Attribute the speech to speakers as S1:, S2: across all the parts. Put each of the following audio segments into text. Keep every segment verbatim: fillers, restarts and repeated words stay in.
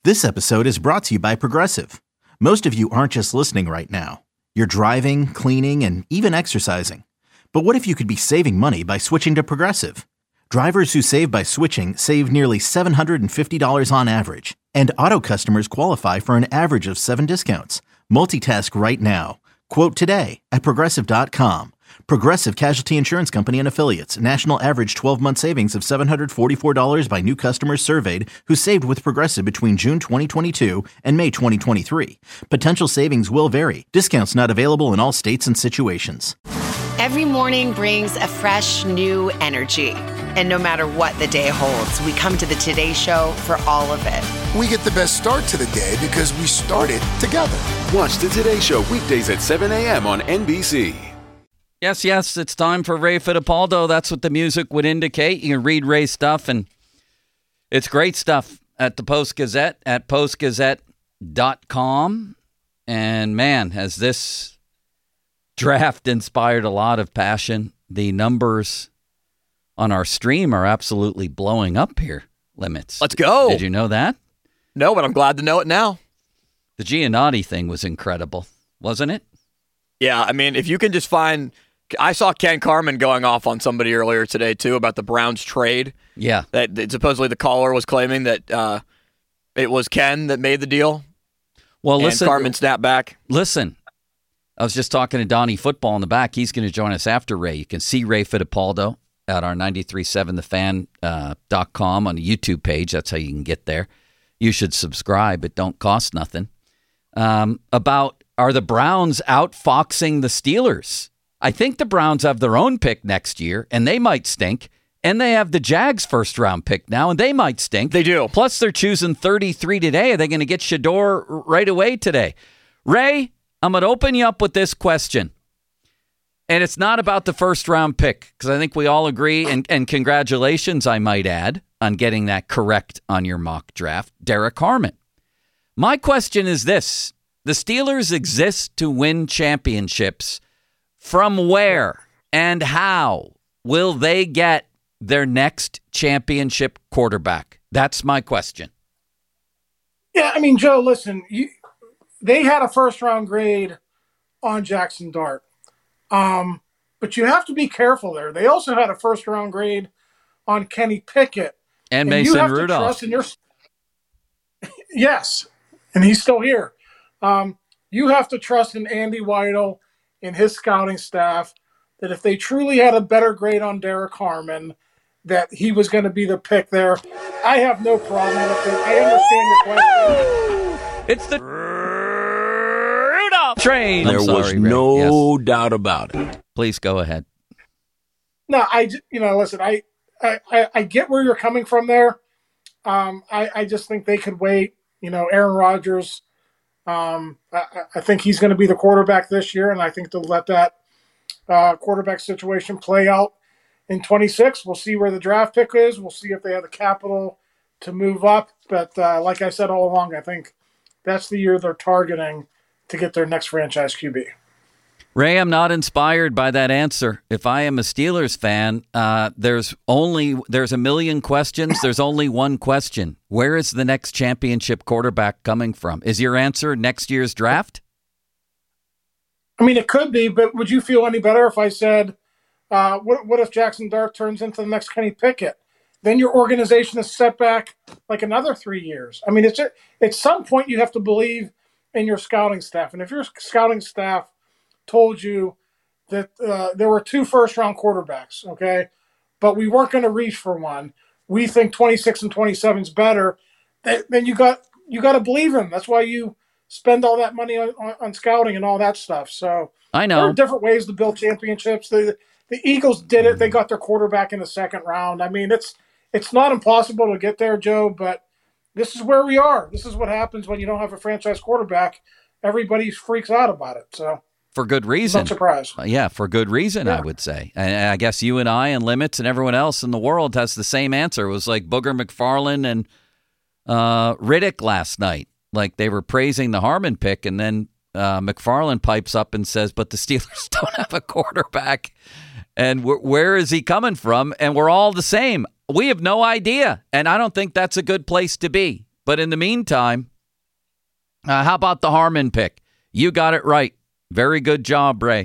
S1: This episode is brought to you by Progressive. Most of you aren't just listening right now. You're driving, cleaning, and even exercising. But what if you could be saving money by switching to Progressive? Drivers who save by switching save nearly seven hundred fifty dollars on average. And auto customers qualify for an average of seven discounts. Multitask right now. Quote today at Progressive dot com. Progressive Casualty Insurance Company and Affiliates. National average twelve-month savings of seven hundred forty-four dollars by new customers surveyed who saved with Progressive between June twenty twenty-two and May twenty twenty-three. Potential savings will vary. Discounts not available in all states and situations.
S2: Every morning brings a fresh, new energy. And no matter what the day holds, we come to the Today Show for all of it.
S3: We get the best start to the day because we started together.
S4: Watch the Today Show weekdays at seven a.m. on N B C.
S5: Yes, yes, it's time for Ray Fittipaldo. That's what the music would indicate. You can read Ray's stuff, and it's great stuff at the Post-Gazette, at post gazette dot com. And, man, has this draft inspired a lot of passion. The numbers on our stream are absolutely blowing up here, Limits.
S6: Let's go.
S5: Did you know that?
S6: No, but I'm glad to know it now.
S5: The Giannotti thing was incredible, wasn't it?
S6: Yeah, I mean, if you can just find... I saw Ken Carman going off on somebody earlier today, too, about the Browns trade.
S5: Yeah.
S6: That, that supposedly the caller was claiming that uh, it was Ken that made the deal.
S5: Well,
S6: and
S5: listen.
S6: Carman snapped back.
S5: Listen, I was just talking to Donnie Football in the back. He's going to join us after Ray. You can see Ray Fittipaldo at our ninety-three point seven the fan dot com on the YouTube page. That's how you can get there. You should subscribe. It don't cost nothing. Um, about, are the Browns outfoxing the Steelers? I think the Browns have their own pick next year, and they might stink. And they have the Jags' first-round pick now, and they might stink.
S6: They do.
S5: Plus, they're choosing thirty-three today. Are they going to get Shador right away today? Ray, I'm going to open you up with this question. And it's not about the first-round pick, because I think we all agree, and, and congratulations, I might add, on getting that correct on your mock draft, Derek Harmon. My question is this. The Steelers exist to win championships. From where and how will they get their next championship quarterback? That's my question.
S7: Yeah, I mean, Joe, listen, you, they had a first-round grade on Jackson Dart. Um, but you have to be careful there. They also had a first-round grade on Kenny Pickett.
S5: And, and
S7: you
S5: Mason
S7: have
S5: Rudolph.
S7: To trust in your... Yes, and he's still here. Um, you have to trust in Andy Weidel and his scouting staff that if they truly had a better grade on Derek Harmon, that he was going to be the pick there. I have no problem with it. I understand your question.
S5: It's the Rudolph train.
S8: There
S5: sorry,
S8: was
S5: Ray.
S8: no
S5: yes.
S8: doubt about it.
S5: Please go ahead.
S7: No, I, you know, listen, I, I, I get where you're coming from there. Um, I, I just think they could wait. You know, Aaron Rodgers, Um, I, I think he's going to be the quarterback this year, and I think they'll let that uh, quarterback situation play out in twenty-six. We'll see where the draft pick is. We'll see if they have the capital to move up. But uh, like I said all along, I think that's the year they're targeting to get their next franchise Q B.
S5: Ray, I'm not inspired by that answer. If I am a Steelers fan, uh, there's only there's a million questions. There's only one question. Where is the next championship quarterback coming from? Is your answer next year's draft?
S7: I mean, it could be, but would you feel any better if I said, uh, what, what if Jackson Dart turns into the next Kenny Pickett? Then your organization is set back like another three years. I mean, it's just, at some point you have to believe in your scouting staff. And if your scouting staff told you that uh, there were two first-round quarterbacks, okay, but we weren't going to reach for one. We think twenty-six and twenty-seven is better. Then you got you got to believe him. That's why you spend all that money on, on, on scouting and all that stuff. So
S5: I know
S7: there are different ways to build championships. The the Eagles did it. They got their quarterback in the second round. I mean, it's it's not impossible to get there, Joe, but this is where we are. This is what happens when you don't have a franchise quarterback. Everybody freaks out about it. So.
S5: For good reason.
S7: Not surprised.
S5: Uh, yeah, for good reason, yeah. I would say. And I guess you and I and Limits and everyone else in the world has the same answer. It was like Booger McFarland and uh, Riddick last night. Like they were praising the Harmon pick, and then uh, McFarland pipes up and says, but the Steelers don't have a quarterback. And wh- where is he coming from? And we're all the same. We have no idea. And I don't think that's a good place to be. But in the meantime, uh, how about the Harmon pick? You got it right. Very good job, Ray.
S7: Yeah,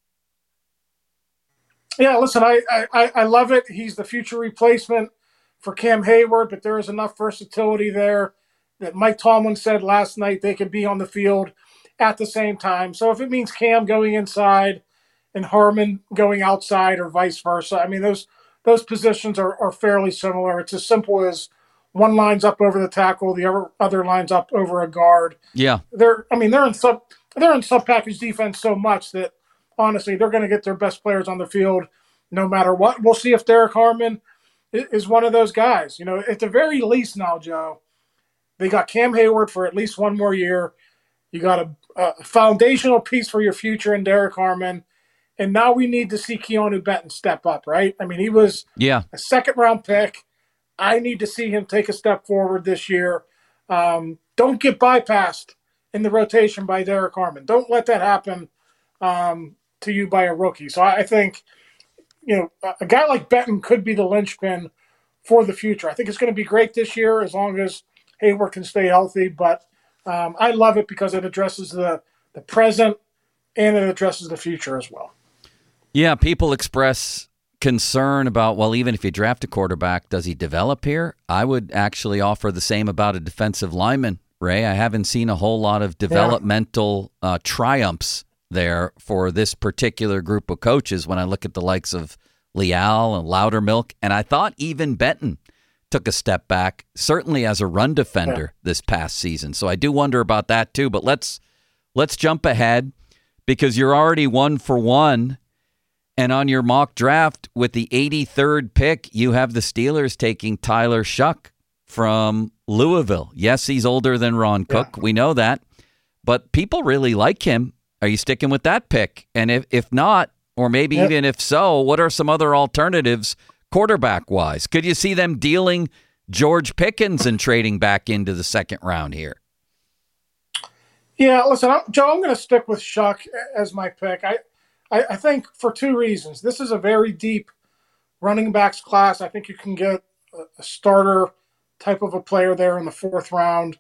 S7: yeah listen, I, I, I love it. He's the future replacement for Cam Hayward, but there is enough versatility there that Mike Tomlin said last night they could be on the field at the same time. So if it means Cam going inside and Harmon going outside or vice versa, I mean, those those positions are, are fairly similar. It's as simple as one lines up over the tackle, the other other lines up over a guard.
S5: Yeah.
S7: They're I mean, they're in sub they're in sub package defense so much that honestly they're going to get their best players on the field no matter what. We'll see if Derek Harmon is one of those guys. You know, at the very least now, Joe, they got Cam Hayward for at least one more year. You got a, a foundational piece for your future in Derek Harmon. And now we need to see Keanu Benton step up, right? I mean, he was
S5: yeah.
S7: a second-round pick. I need to see him take a step forward this year. Um, don't get bypassed in the rotation by Derek Harmon. Don't let that happen um, to you by a rookie. So I think, you know, a guy like Benton could be the linchpin for the future. I think it's going to be great this year as long as Hayward can stay healthy. But um, I love it because it addresses the, the present and it addresses the future as well.
S5: Yeah, people express concern about, well, even if you draft a quarterback, does he develop here? I would actually offer the same about a defensive lineman, Ray. I haven't seen a whole lot of developmental yeah. uh, triumphs there for this particular group of coaches when I look at the likes of Leal and Loudermilk. And I thought even Benton took a step back, certainly as a run defender yeah. this past season. So I do wonder about that too. But let's let's jump ahead because you're already one for one. And on your mock draft with the eighty-third pick, you have the Steelers taking Tyler Shuck from Louisville. Yes, he's older than Ron Cook. Yeah. We know that. But people really like him. Are you sticking with that pick? And if, if not, or maybe yep. even if so, what are some other alternatives quarterback-wise? Could you see them dealing George Pickens and trading back into the second round here?
S7: Yeah, listen, I'm, Joe, I'm going to stick with Shuck as my pick. I, I, I think for two reasons. This is a very deep running backs class. I think you can get a, a starter type of a player there in the fourth round.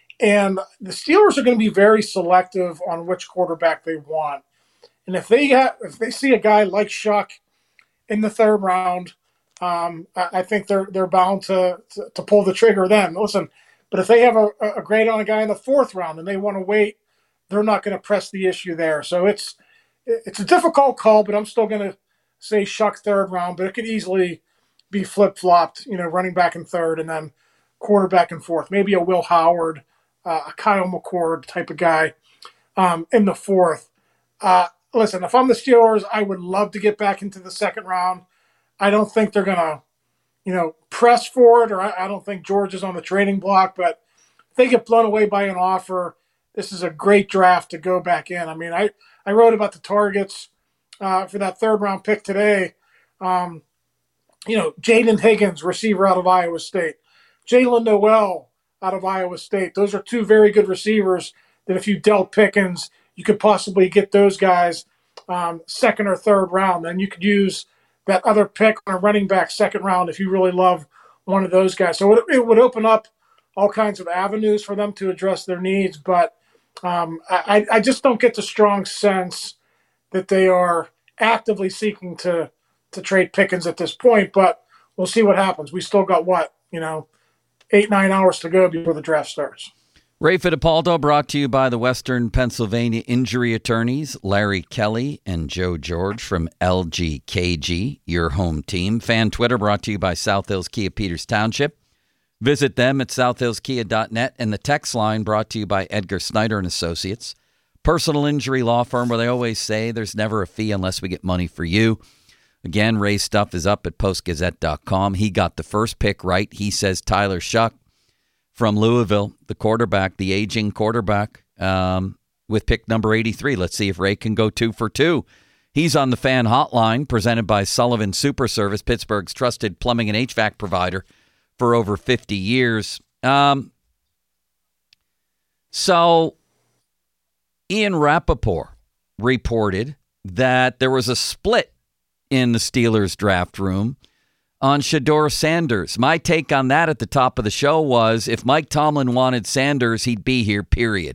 S7: And the Steelers are going to be very selective on which quarterback they want. And if they have, if they see a guy like Shuck in the third round, um, I, I think they're they're bound to, to to pull the trigger then. Listen, but if they have a, a grade on a guy in the fourth round and they want to wait, they're not going to press the issue there. So it's it's a difficult call, but I'm still going to say Shuck third round. But it could easily be flip flopped, you know, running back in third and then quarterback in fourth. Maybe a Will Howard. Uh, a Kyle McCord type of guy um, in the fourth. Uh, listen, if I'm the Steelers, I would love to get back into the second round. I don't think they're going to, you know, press for it, or I, I don't think George is on the trading block, but if they get blown away by an offer, this is a great draft to go back in. I mean, I, I wrote about the targets uh, for that third round pick today. Um, you know, Jaden Higgins, receiver out of Iowa State. Jalen Noel, out of Iowa State. Those are two very good receivers that if you dealt Pickens, you could possibly get those guys um, second or third round. Then you could use that other pick on a running back second round if you really love one of those guys. So it, it would open up all kinds of avenues for them to address their needs. But um, I, I just don't get the strong sense that they are actively seeking to to trade Pickens at this point. But we'll see what happens. We still got what, you know, eight, nine hours to go before the draft starts.
S5: Ray Fittipaldo brought to you by the Western Pennsylvania injury attorneys, Larry Kelly and Joe George from L G K G, your home team. Fan Twitter brought to you by South Hills Kia Peters Township. Visit them at south hills kia dot net. And the text line brought to you by Edgar Snyder and Associates, personal injury law firm where they always say there's never a fee unless we get money for you. Again, Ray's stuff is up at post gazette dot com. He got the first pick right. He says Tyler Shuck from Louisville, the quarterback, the aging quarterback, um, with pick number eighty-three. Let's see if Ray can go two for two. He's on the fan hotline presented by Sullivan Super Service, Pittsburgh's trusted plumbing and H V A C provider for over fifty years. Um, so Ian Rappaport reported that there was a split in the Steelers draft room on Shedeur Sanders. My take on that at the top of the show was if Mike Tomlin wanted Sanders, he'd be here, period.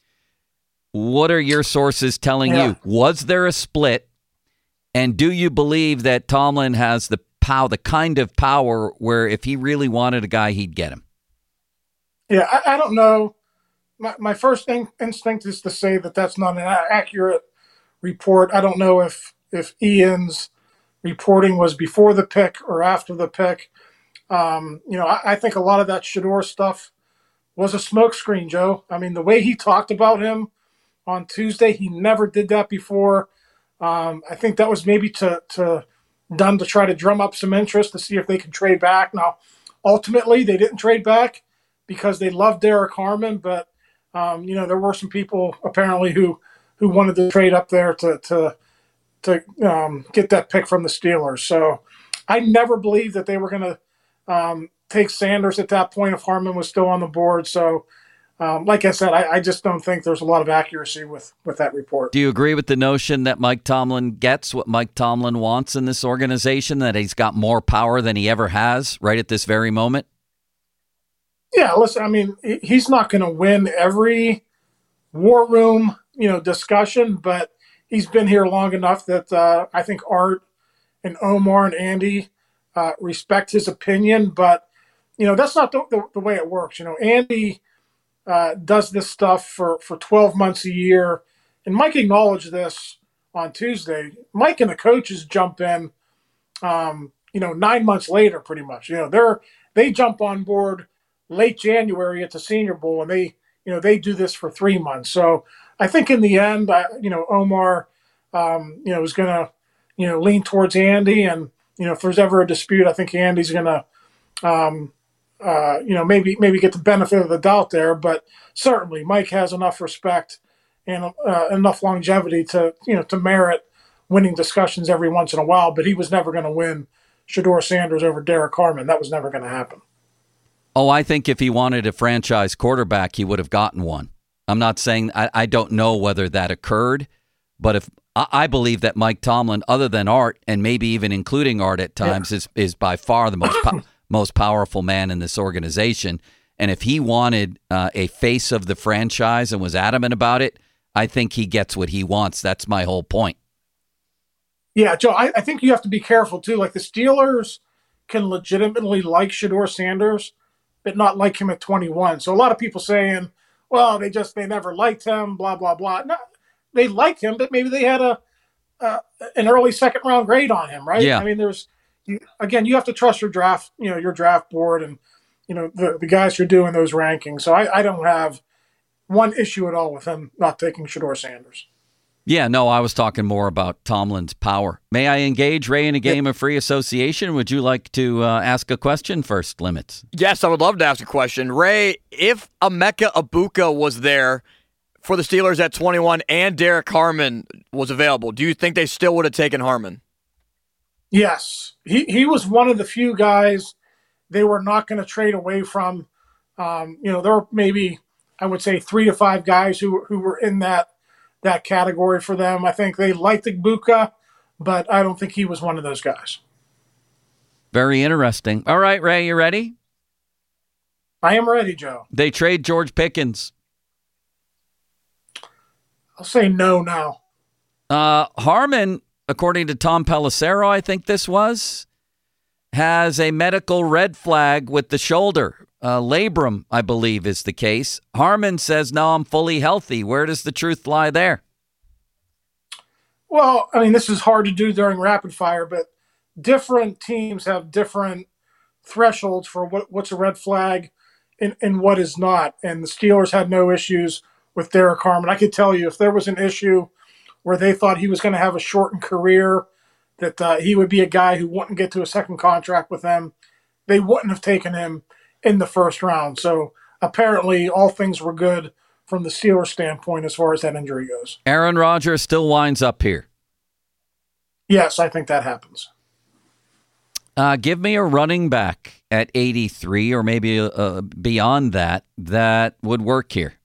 S5: What are your sources telling
S7: Yeah.
S5: you? Was there a split? And do you believe that Tomlin has the pow, the kind of power where if he really wanted a guy, he'd get him?
S7: Yeah, I, I don't know. My, my first in, instinct is to say that that's not an a- accurate report. I don't know if if Ian's reporting was before the pick or after the pick. Um, you know, I, I think a lot of that Shedeur stuff was a smokescreen, Joe. I mean, the way he talked about him on Tuesday, he never did that before. Um, I think that was maybe to, to done to try to drum up some interest to see if they could trade back. Now, ultimately, they didn't trade back because they loved Derek Harmon, but um, you know, there were some people apparently who who wanted to trade up there to to to um, get that pick from the Steelers. So I never believed that they were going to um, take Sanders at that point if Harmon was still on the board. So. Um, like I said, I, I just don't think there's a lot of accuracy with, with that report.
S5: Do you agree with the notion that Mike Tomlin gets what Mike Tomlin wants in this organization, that he's got more power than he ever has right at this very moment?
S7: Yeah, listen, I mean, he's not going to win every war room, you know, discussion, but he's been here long enough that uh, I think Art and Omar and Andy uh, respect his opinion. But, you know, that's not the, the, the way it works. You know, Andy Uh, does this stuff for, for twelve months a year. And Mike acknowledged this on Tuesday. Mike and the coaches jump in, um, you know, nine months later, pretty much. You know, they're they jump on board late January at the Senior Bowl, and they, you know, they do this for three months. So I think in the end, I, you know, Omar, um, you know, is going to, you know, lean towards Andy. And, you know, if there's ever a dispute, I think Andy's going to, um, Uh, you know, maybe maybe get the benefit of the doubt there, but certainly Mike has enough respect and uh, enough longevity to you know to merit winning discussions every once in a while. But he was never going to win Shedeur Sanders over Derek Harmon. That was never going to happen.
S5: Oh, I think if he wanted a franchise quarterback, he would have gotten one. I'm not saying I, I don't know whether that occurred, but if I, I believe that Mike Tomlin, other than Art and maybe even including Art at times, yeah. is is by far the most. Po- most powerful man in this organization. And if he wanted uh, a face of the franchise and was adamant about it, I think he gets what he wants. That's my whole point.
S7: Yeah, Joe, I, I think you have to be careful, too. Like, the Steelers can legitimately like Shedeur Sanders, but not like him at twenty-one. So a lot of people saying, well, they just, they never liked him, blah, blah, blah. No, they liked him, but maybe they had a uh, an early second round grade on him, right?
S5: Yeah.
S7: I mean, there's, You, again, you have to trust your draft, you know, your draft board and, you know, the, the guys who are doing those rankings. So I, I don't have one issue at all with him not taking Shedeur Sanders.
S5: Yeah, no, I was talking more about Tomlin's power. May I engage Ray in a game yeah. of free association? Would you like to uh, ask a question first, Limits?
S6: Yes, I would love to ask a question. Ray, if Emeka Egbuka was there for the Steelers at twenty-one and Derek Harmon was available, do you think they still would have taken Harmon?
S7: Yes, he, he was one of the few guys they were not going to trade away from. Um, you know, there were maybe, I would say, three to five guys who who were in that that category for them. I think they liked Egbuka, but I don't think he was one of those guys.
S5: Very interesting. All right, Ray, you ready?
S7: I am ready, Joe.
S5: They trade George Pickens.
S7: I'll say no now.
S5: Uh, Harmon, according to Tom Pelissero, I think this was, has a medical red flag with the shoulder. Uh, labrum, I believe, is the case. Harmon says, no, I'm fully healthy. Where does the truth lie there?
S7: Well, I mean, this is hard to do during rapid fire, but different teams have different thresholds for what, what's a red flag and, and what is not. And the Steelers had no issues with Derek Harmon. I could tell you if there was an issue where they thought he was going to have a shortened career, that uh, he would be a guy who wouldn't get to a second contract with them, they wouldn't have taken him in the first round. So apparently all things were good from the Steelers standpoint as far as that injury goes.
S5: Aaron Rodgers still winds up here.
S7: Yes, I think that happens.
S5: Uh, give me a running back at eighty-three or maybe uh, beyond that that would work here.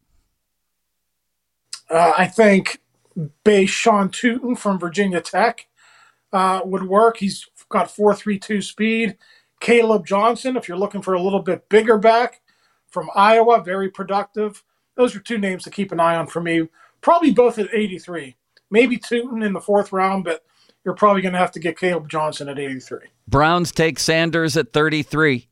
S7: Uh, I think base Sean Tootin from Virginia Tech uh, would work. He's got four three two speed. Caleb Johnson, if you're looking for a little bit bigger back from Iowa, very productive. Those are two names to keep an eye on for me. Probably both at eighty-three. Maybe Tootin in the fourth round, but you're probably going to have to get Caleb Johnson at eighty-three.
S5: Browns take Sanders at thirty-three.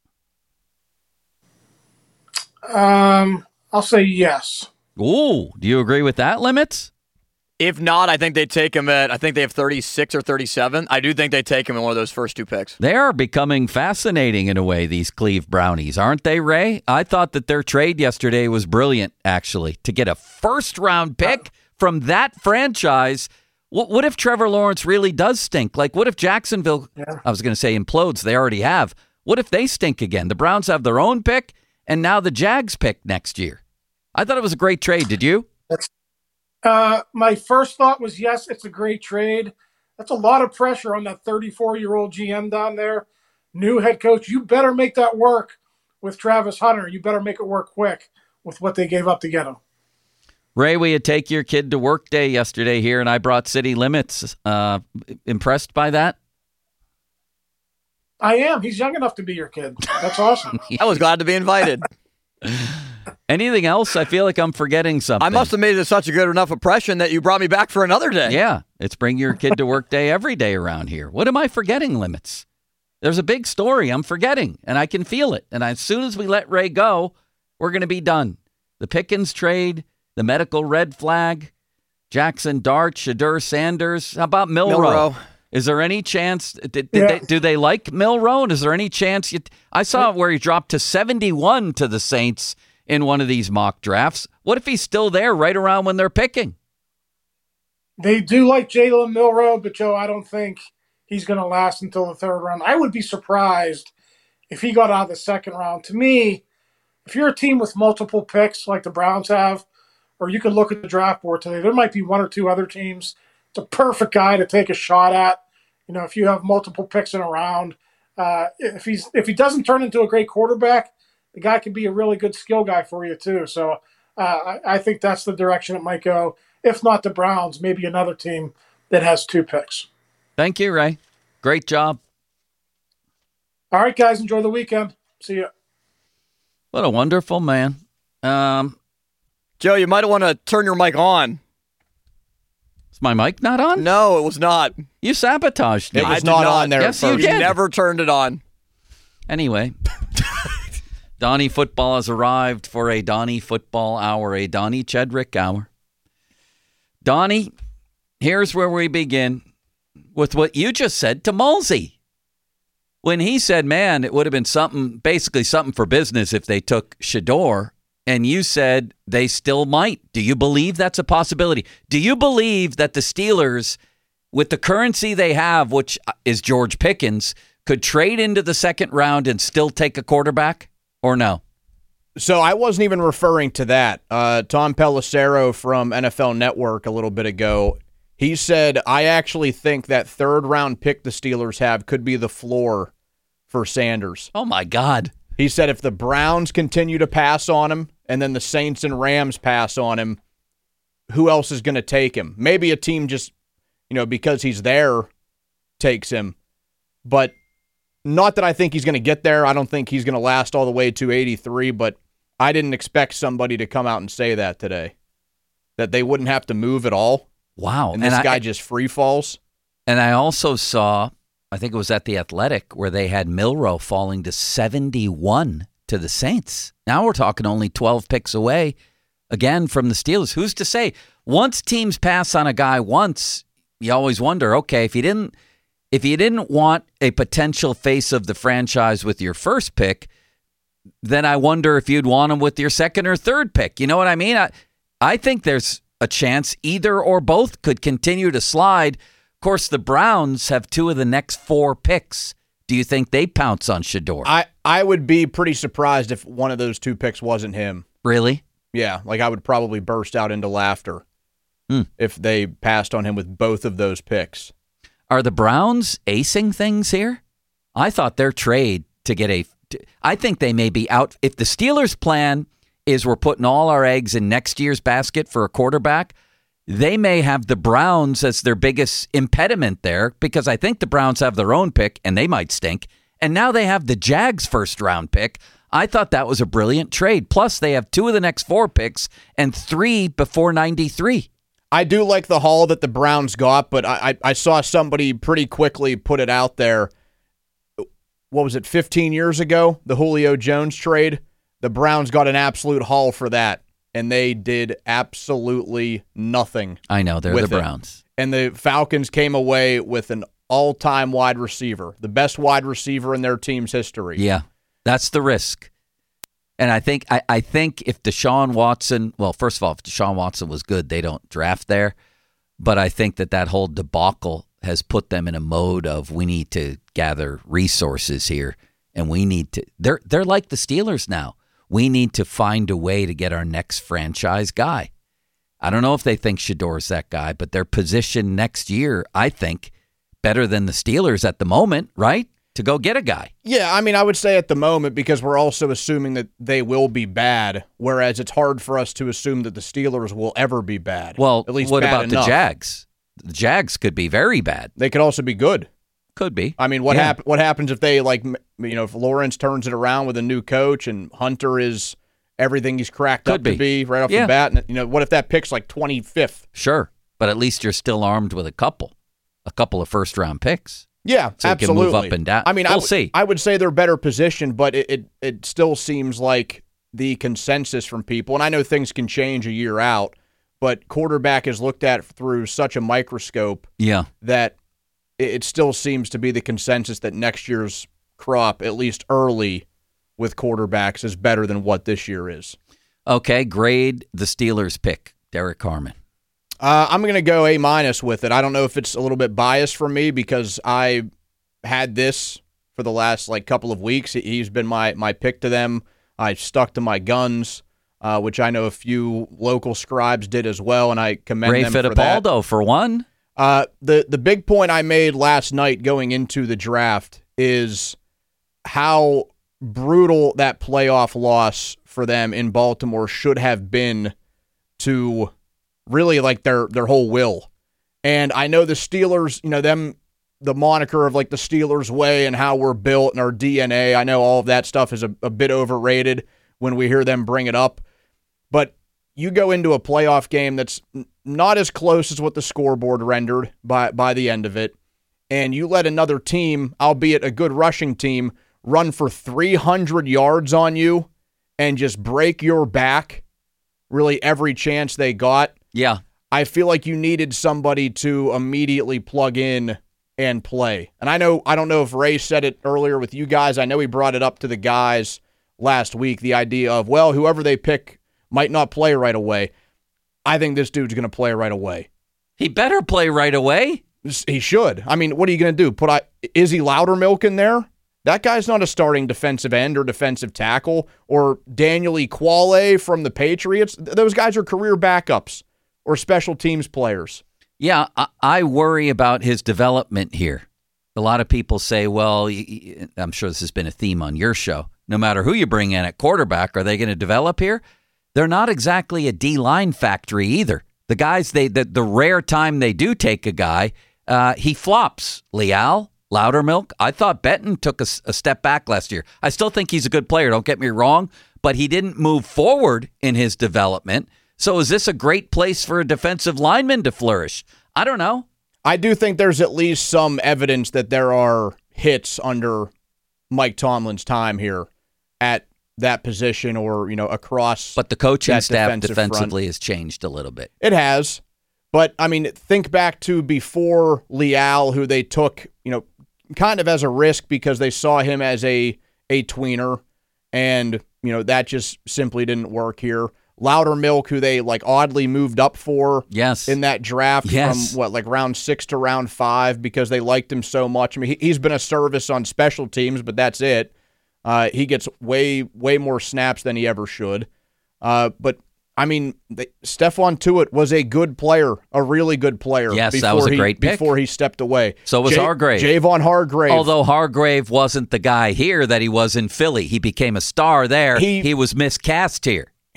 S7: Um, I'll say yes.
S5: Ooh, do you agree with that, Limits?
S6: If not, I think they take him at, I think they have thirty-six or thirty-seven. I do think they take him in one of those first two picks.
S5: They are becoming fascinating in a way, these Cleve Brownies, aren't they, Ray? I thought that their trade yesterday was brilliant, actually, to get a first-round pick from that franchise. What, what if Trevor Lawrence really does stink? Like, what if Jacksonville, yeah. I was going to say implodes, they already have. What if they stink again? The Browns have their own pick, and now the Jags pick next year. I thought it was a great trade. Did you?
S7: That's Uh, my first thought was, yes, it's a great trade. That's a lot of pressure on that thirty-four-year-old G M down there. New head coach. You better make that work with Travis Hunter. You better make it work quick with what they gave up to get him.
S5: Ray, we had take your kid to work day yesterday here, and I brought City Limits. Uh, impressed by that?
S7: I am. He's young enough to be your kid. That's awesome.
S6: I was glad to be invited.
S5: Anything else? I feel like I'm forgetting something.
S6: I must have made it such a good enough impression that you brought me back for another day.
S5: Yeah, it's bring your kid to work day every day around here. What am I forgetting, Limits? There's a big story I'm forgetting, and I can feel it. And as soon as we let Ray go, we're going to be done. The Pickens trade, the medical red flag, Jackson Dart, Shedeur Sanders. How about Milroe?
S6: Milroe.
S5: Is there any chance? Did, did
S7: yeah.
S5: they, do they like Milroe? And is there any chance? You, I saw where he dropped to seventy-one to the Saints in one of these mock drafts. What if he's still there right around when they're picking?
S7: They do like Jalen Milroe, but Joe, I don't think he's going to last until the third round. I would be surprised if he got out of the second round. To me, if you're a team with multiple picks like the Browns have, or you can look at the draft board today, there might be one or two other teams. It's a perfect guy to take a shot at. You know, if you have multiple picks in a round, uh, if he's if he doesn't turn into a great quarterback, the guy could be a really good skill guy for you too. So uh, I, I think that's the direction it might go. If not the Browns, maybe another team that has two picks.
S5: Thank you, Ray. Great job.
S7: All right, guys, enjoy the weekend. See ya.
S5: What a wonderful man. Um,
S6: Joe, you might want to turn your mic on.
S5: Is my mic not on?
S6: No, it was not.
S5: You sabotaged me.
S8: It was not, not on there.
S5: Yes,
S8: at
S5: you
S8: first.
S5: did.
S6: You never turned it on.
S5: Anyway, Donnie Football has arrived for a Donnie Football Hour, a Donnie Chedrick Hour. Donnie, here's where we begin with what you just said to Mulsey. When he said, man, it would have been something, basically something for business if they took Shedeur, and you said they still might. Do you believe that's a possibility? Do you believe that the Steelers, with the currency they have, which is George Pickens, could trade into the second round and still take a quarterback, or no?
S8: So I wasn't even referring to that. Uh, Tom Pelissero from N F L Network a little bit ago, he said, I actually think that third round pick the Steelers have could be the floor for Sanders.
S5: Oh, my God.
S8: He said if the Browns continue to pass on him and then the Saints and Rams pass on him, who else is going to take him? Maybe a team just, you know, because he's there, takes him. But not that I think he's going to get there. I don't think he's going to last all the way to eighty-three, but I didn't expect somebody to come out and say that today, that they wouldn't have to move at all.
S5: Wow.
S8: And this
S5: and
S8: guy
S5: I,
S8: just free falls.
S5: And I also saw, I think it was at The Athletic, where they had Milroe falling to seventy-one to the Saints. Now we're talking only twelve picks away, again, from the Steelers. Who's to say? Once teams pass on a guy once, you always wonder, okay, if you didn't, if you didn't want a potential face of the franchise with your first pick, then I wonder if you'd want him with your second or third pick. You know what I mean? I, I think there's a chance either or both could continue to slide. Of course, the Browns have two of the next four picks. Do you think they pounce on Shedeur?
S8: I, I would be pretty surprised if one of those two picks wasn't him.
S5: Really?
S8: Yeah, like I would probably burst out into laughter
S5: hmm.
S8: if they passed on him with both of those picks.
S5: Are the Browns acing things here? I thought their trade to get a... I think they may be out. If the Steelers' plan is we're putting all our eggs in next year's basket for a quarterback, they may have the Browns as their biggest impediment there because I think the Browns have their own pick and they might stink. And now they have the Jags first round pick. I thought that was a brilliant trade. Plus, they have two of the next four picks and three before ninety-three.
S8: I do like the haul that the Browns got, but I, I, I saw somebody pretty quickly put it out there. What was it, fifteen years ago? The Julio Jones trade? The Browns got an absolute haul for that, and they did absolutely nothing.
S5: I know, they're the Browns.
S8: It. And the Falcons came away with an all-time wide receiver, the best wide receiver in their team's history.
S5: Yeah, that's the risk. And I think I, I think if Deshaun Watson, well, first of all, if Deshaun Watson was good, they don't draft there. But I think that that whole debacle has put them in a mode of we need to gather resources here, and we need to. They're they're like the Steelers now. We need to find a way to get our next franchise guy. I don't know if they think Shador's that guy, but their position next year, I think, better than the Steelers at the moment, right? To go get a guy.
S8: Yeah, I mean, I would say at the moment because we're also assuming that they will be bad, whereas it's hard for us to assume that the Steelers will ever be bad.
S5: Well,
S8: at least
S5: what
S8: bad
S5: about
S8: enough.
S5: the Jags? The Jags could be very bad.
S8: They could also be good.
S5: Could be.
S8: I mean, what
S5: yeah.
S8: hap- What happens if they, like, you know, if Lawrence turns it around with a new coach and Hunter is everything he's cracked
S5: could
S8: up
S5: be.
S8: to be right off
S5: yeah.
S8: the bat? And, you know, what if that pick's like twenty-fifth?
S5: Sure, but at least you're still armed with a couple, a couple of first-round picks.
S8: Yeah,
S5: so
S8: absolutely.
S5: You can move up and down.
S8: I mean,
S5: we'll
S8: I w-
S5: see.
S8: I would say they're better positioned, but it, it it still seems like the consensus from people, and I know things can change a year out, but quarterback is looked at through such a microscope
S5: yeah.
S8: that it, it still seems to be the consensus that next year's crop, at least early with quarterbacks, is better than what this year is.
S5: Okay, grade the Steelers pick, Derek Carmen.
S8: Uh, I'm going to go A minus with it. I don't know if it's a little bit biased for me because I had this for the last like couple of weeks. He's been my my pick to them. I stuck to my guns, uh, which I know a few local scribes did as well, and I commend
S5: Ray
S8: them for that.
S5: Fittipaldo for one.
S8: Uh, the the big point I made last night going into the draft is how brutal that playoff loss for them in Baltimore should have been to really like their their whole will. And I know the Steelers, you know, them the moniker of like the Steelers way and how we're built and our D N A. I know all of that stuff is a, a bit overrated when we hear them bring it up. But you go into a playoff game that's not as close as what the scoreboard rendered by by the end of it, and you let another team, albeit a good rushing team, run for three hundred yards on you and just break your back really every chance they got.
S5: Yeah.
S8: I feel like you needed somebody to immediately plug in and play. And I know I don't know if Ray said it earlier with you guys. I know he brought it up to the guys last week, the idea of, well, whoever they pick might not play right away. I think this dude's going to play right away.
S5: He better play right away.
S8: He should. I mean, what are you going to do? Put Izzy Loudermilk in there? That guy's not a starting defensive end or defensive tackle, or Daniel Ekuale from the Patriots. Those guys are career backups or special teams players.
S5: Yeah, I, I worry about his development here. A lot of people say, well, I'm sure this has been a theme on your show. No matter who you bring in at quarterback, are they going to develop here? They're not exactly a D-line factory either. The guys, they the, the rare time they do take a guy, uh, he flops. Leal, Loudermilk. I thought Benton took a, a step back last year. I still think he's a good player, don't get me wrong, but he didn't move forward in his development. So is this a great place for a defensive lineman to flourish? I don't know.
S8: I do think there's at least some evidence that there are hits under Mike Tomlin's time here at that position or, you know, across.
S5: But the coaching staff
S8: defensive
S5: defensively
S8: front.
S5: has changed a little bit.
S8: It has. But, I mean, think back to before Leal, who they took, you know, kind of as a risk because they saw him as a, a tweener, and, you know, that just simply didn't work here. Loudermilk, who they, like, oddly moved up for
S5: yes.
S8: in that draft
S5: yes.
S8: from, what, like round six to round five because they liked him so much. I mean, he, he's been a service on special teams, but that's it. Uh, he gets way, way more snaps than he ever should. Uh, but, I mean, they, Stephon Tuitt was a good player, a really good player.
S5: Yes,
S8: before
S5: that was a
S8: he,
S5: great pick.
S8: Before he stepped away.
S5: So was
S8: J-
S5: Hargrave.
S8: Javon Hargrave.
S5: Although Hargrave wasn't the guy here that he was in Philly. He became a star there.
S8: He,
S5: he was miscast here.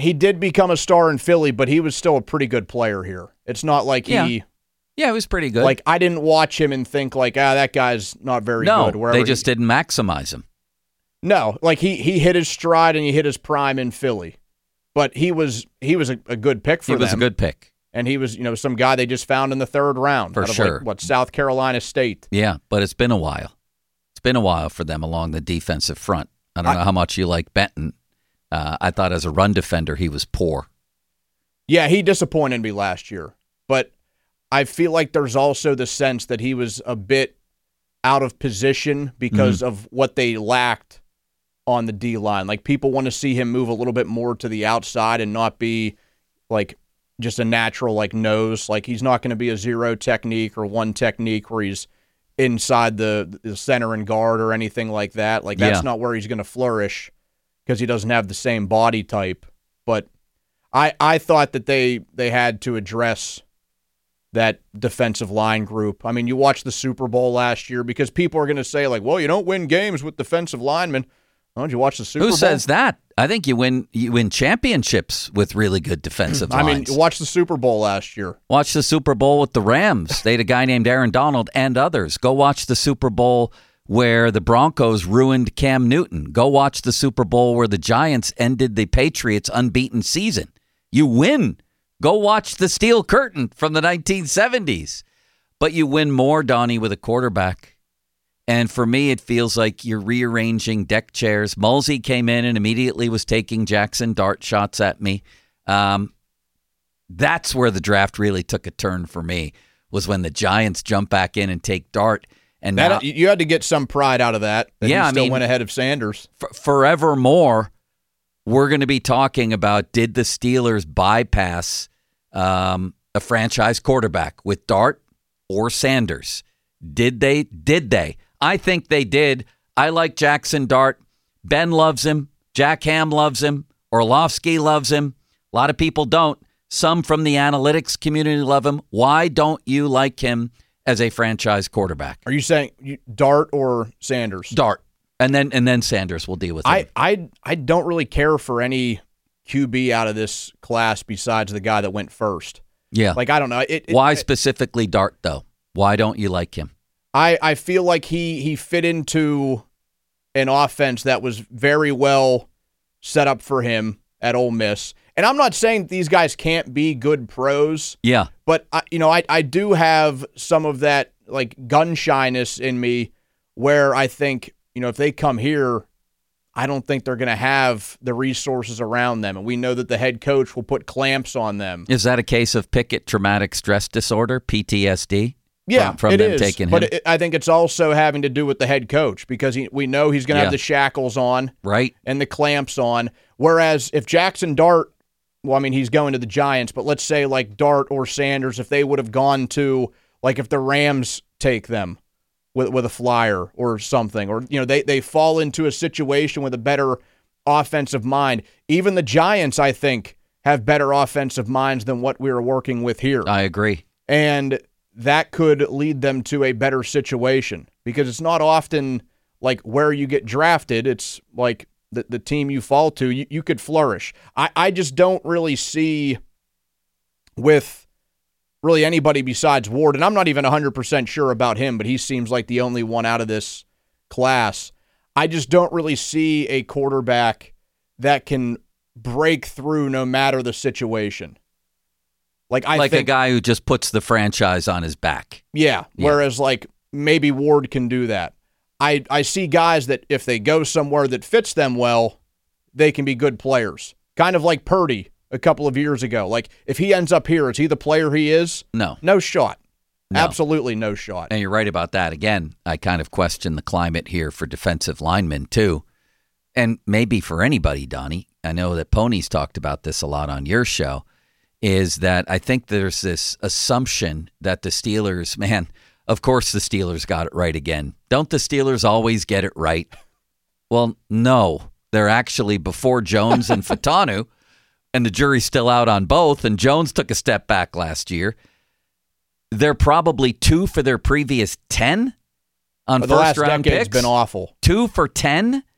S8: he did become a star in Philly, but he was still a pretty good player here. It's not like
S5: Yeah.
S8: he...
S5: Yeah, it was pretty good.
S8: Like, I didn't watch him and think, like, ah, that guy's not very
S5: no,
S8: good. wherever
S5: they just
S8: he,
S5: didn't maximize him.
S8: No, like, he, he hit his stride and he hit his prime in Philly. But he was he was a, a good pick for
S5: He
S8: them.
S5: was a good pick.
S8: And he was, you know, some guy they just found in the third round.
S5: For
S8: out of,
S5: sure.
S8: Like, what, South Carolina State.
S5: Yeah, but it's been a while. It's been a while for them along the defensive front. I don't
S8: I,
S5: know how much you like Benton. Uh, I thought as a run defender, he was poor.
S8: Yeah, he disappointed me last year. But I feel like there's also the sense that he was a bit out of position because mm-hmm. of what they lacked on the D-line. Like, people want to see him move a little bit more to the outside and not be, like, just a natural, like, nose. Like, he's not going to be a zero technique or one technique where he's inside the, the center and guard or anything like that. Like, that's yeah. not where he's going to flourish because he doesn't have the same body type. But I, I thought that they, they had to address that defensive line group. I mean, you watched the Super Bowl last year because people are going to say, like, well, you don't win games with defensive linemen. Oh, did you watch the Super
S5: Who
S8: Bowl?
S5: Who says that? I think you win you win championships with really good defensive
S8: I
S5: lines.
S8: mean, watch the Super Bowl last year.
S5: Watch the Super Bowl with the Rams. They had a guy named Aaron Donald and others. Go watch the Super Bowl where the Broncos ruined Cam Newton. Go watch the Super Bowl where the Giants ended the Patriots' unbeaten season. You win. Go watch the Steel Curtain from the nineteen seventies. But you win more, Donnie, with a quarterback. And for me, it feels like you're rearranging deck chairs. Mulsey came in and immediately was taking Jackson Dart shots at me. Um, that's where the draft really took a turn for me, was when the Giants jump back in and take Dart. And
S8: that,
S5: now,
S8: you had to get some pride out of that. that
S5: yeah,
S8: he still
S5: I mean,
S8: went ahead of Sanders.
S5: F- forevermore, we're going to be talking about, did the Steelers bypass um, a franchise quarterback with Dart or Sanders? Did they? Did they? I think they did. I like Jackson Dart. Ben loves him. Jack Ham loves him. Orlovsky loves him. A lot of people don't. Some from the analytics community love him. Why don't you like him as a franchise quarterback?
S8: Are you saying you, Dart or Sanders?
S5: Dart. And then and then Sanders will deal with him.
S8: I, I, I don't really care for any Q B out of this class besides the guy that went first.
S5: Yeah.
S8: Like, I don't know. It, it,
S5: Why
S8: it,
S5: specifically Dart, though? Why don't you like him?
S8: I, I feel like he, he fit into an offense that was very well set up for him at Ole Miss. And I'm not saying these guys can't be good pros.
S5: Yeah.
S8: But, I, you know, I, I do have some of that, like, gun shyness in me where I think, you know, if they come here, I don't think they're going to have the resources around them. And we know that the head coach will put clamps on them.
S5: Is that a case of Pickett traumatic stress disorder, P T S D?
S8: Yeah,
S5: from, from
S8: it
S5: them
S8: is.
S5: taking him.
S8: But it, I think it's also having to do with the head coach because he, we know he's going to
S5: Yeah.
S8: have the shackles on,
S5: right,
S8: and the clamps on. Whereas if Jackson Dart, well, I mean, he's going to the Giants, but let's say like Dart or Sanders, if they would have gone to, like, if the Rams take them with with a flyer or something, or you know they they fall into a situation with a better offensive mind. Even the Giants, I think, have better offensive minds than what we were working with here.
S5: I agree,
S8: and that could lead them to a better situation because it's not often like where you get drafted. It's like the, the team you fall to, you, you could flourish. I, I just don't really see with really anybody besides Ward, and I'm not even one hundred percent sure about him, but he seems like the only one out of this class. I just don't really see a quarterback that can break through no matter the situation. Like I
S5: like
S8: think,
S5: a guy who just puts the franchise on his back.
S8: Yeah, yeah. Whereas like maybe Ward can do that. I, I see guys that if they go somewhere that fits them well, they can be good players. Kind of like Purdy a couple of years ago. Like if he ends up here, is he the player he is?
S5: No.
S8: No shot.
S5: No.
S8: Absolutely no shot.
S5: And you're right about that. Again, I kind of question the climate here for defensive linemen too. And maybe for anybody, Donnie. I know that Pony's talked about this a lot on your show. Is that I think there's this assumption that the Steelers, man, of course the Steelers got it right again. Don't the Steelers always get it right? Well, no. They're actually before Jones and Fatanu, and the jury's still out on both, and Jones took a step back last year. They're probably two for their previous ten on
S8: the
S5: first
S8: last
S5: round
S8: decade's
S5: picks.
S8: Been awful.
S5: Two for ten?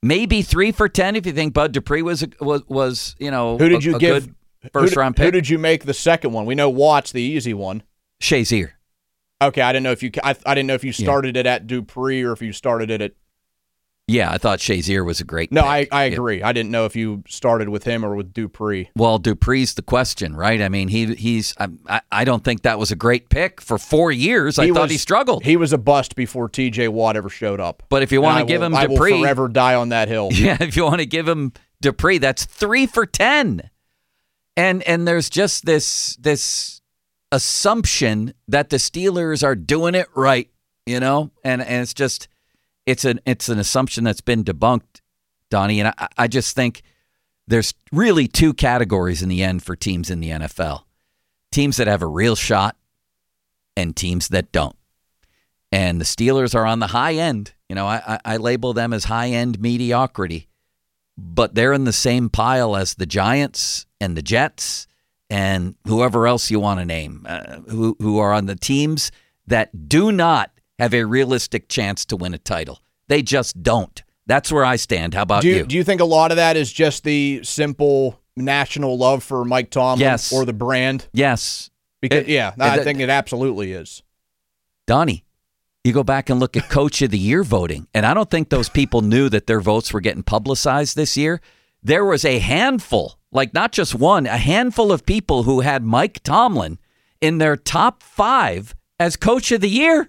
S5: Maybe three for ten if you think Bud Dupree was a, was was you know
S8: who did you
S5: a, a
S8: give
S5: good first
S8: who,
S5: round pick.
S8: Who did you make the second one? We know Watt's the easy one.
S5: Shazier.
S8: Okay, I didn't know if you I, I didn't know if you started yeah. it at Dupree or if you started it at.
S5: Yeah, I thought Shazier was a great
S8: No,
S5: pick.
S8: I, I agree. Yeah. I didn't know if you started with him or with Dupree.
S5: Well, Dupree's the question, right? I mean, he he's I, I don't think that was a great pick for four years. I
S8: he
S5: thought
S8: was,
S5: he struggled.
S8: He was a bust before T J Watt ever showed up.
S5: But if you want to give
S8: will,
S5: him
S8: I
S5: Dupree,
S8: I will forever die on that hill.
S5: Yeah, if you want to give him Dupree, that's three for ten, and and there's just this this assumption that the Steelers are doing it right, you know, and and it's just. It's an it's an assumption that's been debunked, Donnie, and I, I just think there's really two categories in the end for teams in the N F L. Teams that have a real shot and teams that don't. And the Steelers are on the high end. You know, I, I label them as high-end mediocrity, but they're in the same pile as the Giants and the Jets and whoever else you want to name, uh, who who are on the teams that do not have a realistic chance to win a title. They just don't. That's where I stand. How about
S8: do you,
S5: you?
S8: Do you think a lot of that is just the simple national love for Mike Tomlin
S5: yes.
S8: or the brand?
S5: Yes.
S8: Because
S5: it,
S8: yeah,
S5: it,
S8: I
S5: it,
S8: think it absolutely is.
S5: Donnie, you go back and look at Coach of the Year voting, and I don't think those people knew that their votes were getting publicized this year. There was a handful, like not just one, a handful of people who had Mike Tomlin in their top five as Coach of the Year.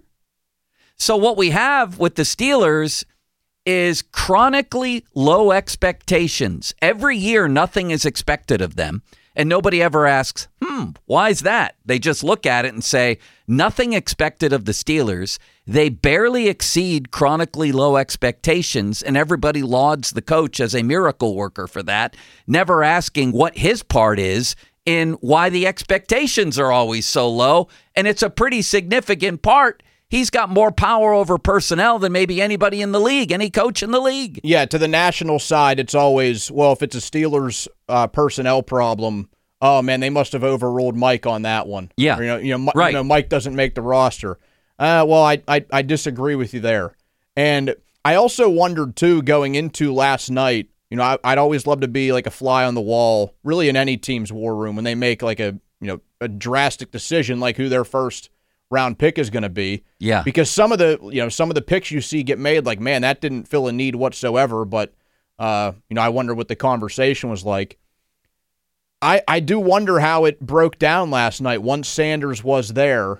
S5: So what we have with the Steelers is chronically low expectations. Every year, nothing is expected of them, and nobody ever asks, hmm, why is that? They just look at it and say, nothing expected of the Steelers. They barely exceed chronically low expectations, and everybody lauds the coach as a miracle worker for that, never asking what his part is in why the expectations are always so low, and it's a pretty significant part. He's got more power over personnel than maybe anybody in the league, any coach in the league.
S8: Yeah, to the national side, it's always, well, if it's a Steelers uh, personnel problem, oh, man, they must have overruled Mike on that one.
S5: Yeah,
S8: or, you know, you know,
S5: right.
S8: you know, Mike doesn't make the roster. Uh, well, I, I I disagree with you there. And I also wondered, too, going into last night, you know, I, I'd always love to be like a fly on the wall, really in any team's war room, when they make like a, you know, a drastic decision like who their first round pick is going to be.
S5: Yeah.
S8: Because some of the, you know, some of the picks you see get made, like, man, that didn't fill a need whatsoever. But, uh, you know, I wonder what the conversation was like. I, I do wonder how it broke down last night once Sanders was there,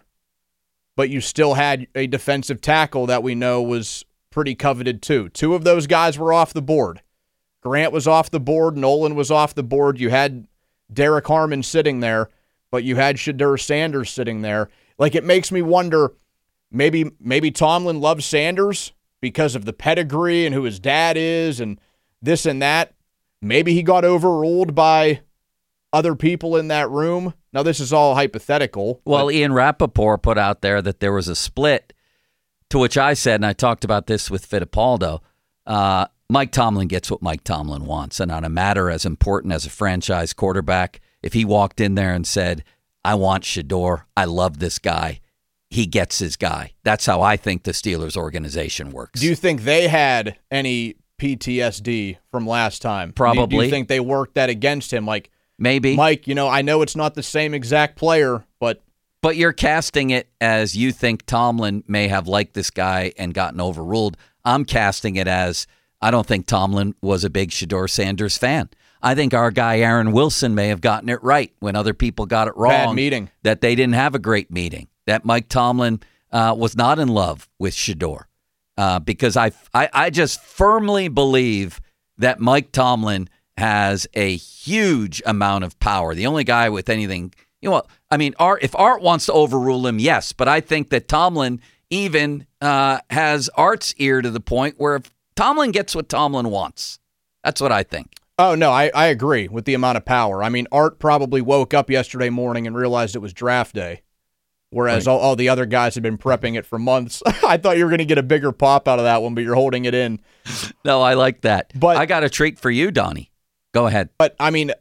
S8: but you still had a defensive tackle that we know was pretty coveted too. Two of those guys were off the board. Grant was off the board. Nolan was off the board. You had Derek Harmon sitting there, but you had Shedeur Sanders sitting there. Like, it makes me wonder, maybe maybe Tomlin loves Sanders because of the pedigree and who his dad is and this and that. Maybe he got overruled by other people in that room. Now, this is all hypothetical.
S5: Well,
S8: but-
S5: Ian Rappaport put out there that there was a split, to which I said, and I talked about this with Fittipaldo, uh, Mike Tomlin gets what Mike Tomlin wants. And on a matter as important as a franchise quarterback, if he walked in there and said, I want Shedeur. I love this guy. He gets his guy. That's how I think the Steelers organization works.
S8: Do you think they had any P T S D from last time?
S5: Probably.
S8: Do you think they worked that against him? Like,
S5: maybe.
S8: Mike, you know, I know it's not the same exact player, but...
S5: But you're casting it as you think Tomlin may have liked this guy and gotten overruled. I'm casting it as I don't think Tomlin was a big Shedeur Sanders fan. I think our guy Aaron Wilson may have gotten it right when other people got it wrong.
S8: Bad meeting.
S5: That they didn't have a great meeting. That Mike Tomlin uh, was not in love with Shedeur. Uh, because I, I, I just firmly believe that Mike Tomlin has a huge amount of power. The only guy with anything, you know, I mean, Art, if Art wants to overrule him, yes. But I think that Tomlin even uh, has Art's ear to the point where if Tomlin gets what Tomlin wants, that's what I think.
S8: Oh, no, I, I agree with the amount of power. I mean, Art probably woke up yesterday morning and realized it was draft day, whereas right. all, all the other guys had been prepping it for months. I thought you were going to get a bigger pop out of that one, but you're holding it in.
S5: No, I like that.
S8: But
S5: I got a treat for you, Donnie. Go ahead.
S8: But, I mean,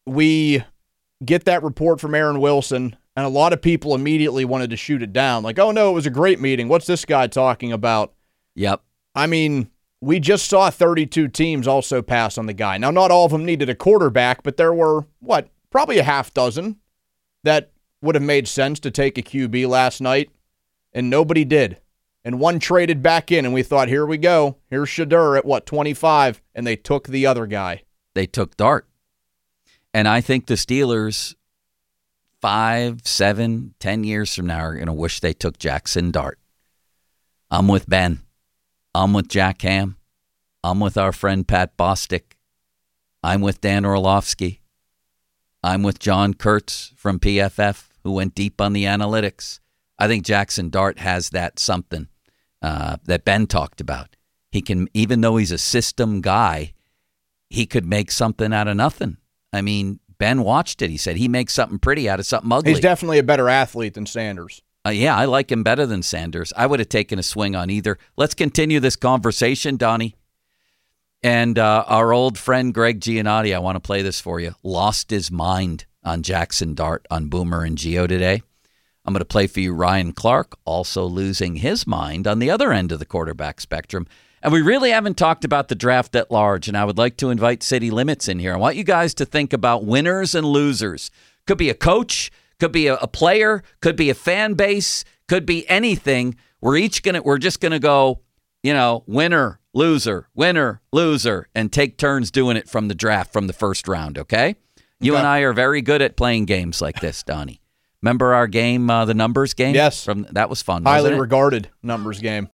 S8: we get that report from Aaron Wilson, and a lot of people immediately wanted to shoot it down. Like, oh, no, it was a great meeting. What's this guy talking about?
S5: Yep.
S8: I mean... we just saw thirty-two teams also pass on the guy. Now, not all of them needed a quarterback, but there were, what, probably a half dozen that would have made sense to take a Q B last night, and nobody did. And one traded back in, and we thought, here we go. Here's Shedeur at, what, twenty-five, and they took the other guy.
S5: They took Dart. And I think the Steelers, five, seven, ten years from now, are going to wish they took Jackson Dart. I'm with Ben. I'm with Jack Ham. I'm with our friend Pat Bostic. I'm with Dan Orlovsky. I'm with John Kurtz from P F F, who went deep on the analytics. I think Jackson Dart has that something uh, that Ben talked about. He can, even though he's a system guy, he could make something out of nothing. I mean, Ben watched it. He said he makes something pretty out of something ugly.
S8: He's definitely a better athlete than Sanders.
S5: Uh, yeah, I like him better than Sanders. I would have taken a swing on either. Let's continue this conversation, Donnie. And uh, our old friend Greg Giannotti, I want to play this for you, lost his mind on Jackson Dart on Boomer and Geo today. I'm going to play for you Ryan Clark, also losing his mind on the other end of the quarterback spectrum. And we really haven't talked about the draft at large, and I would like to invite City Limits in here. I want you guys to think about winners and losers. Could be a coach, could be a, a player, could be a fan base, could be anything. We're each gonna, we're just gonna go, you know, winner, loser, winner, loser, and take turns doing it from the draft, from the first round. Okay? You
S8: okay.
S5: and I are very good at playing games like this, Donnie. Remember our game, uh, the numbers game?
S8: Yes.
S5: From that was fun.
S8: Highly
S5: wasn't it?
S8: regarded numbers game.